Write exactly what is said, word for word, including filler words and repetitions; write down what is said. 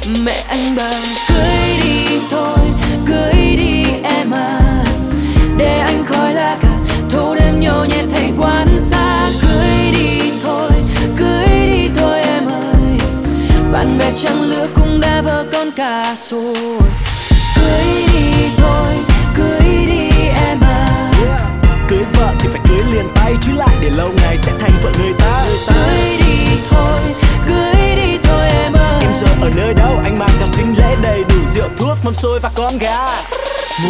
Mẹ anh bảo cưới đi thôi, cưới đi em à, để anh khỏi lá cả thâu đêm nhô nhét thành quán xa. Cưới đi thôi, cưới đi thôi em ơi, bạn bè trăng lứa cũng đã vỡ con cả rồi. Cưới đi thôi, cưới đi em à, cưới vợ thì phải cưới liền tay, chứ lại để lâu ngày sẽ thành vợ người ta. Cưới đi thôi, cưới đi thôi em ơi. Em giờ ở nơi đâu, anh mang theo sinh lễ đầy đủ rượu thuốc mâm xôi và con gà.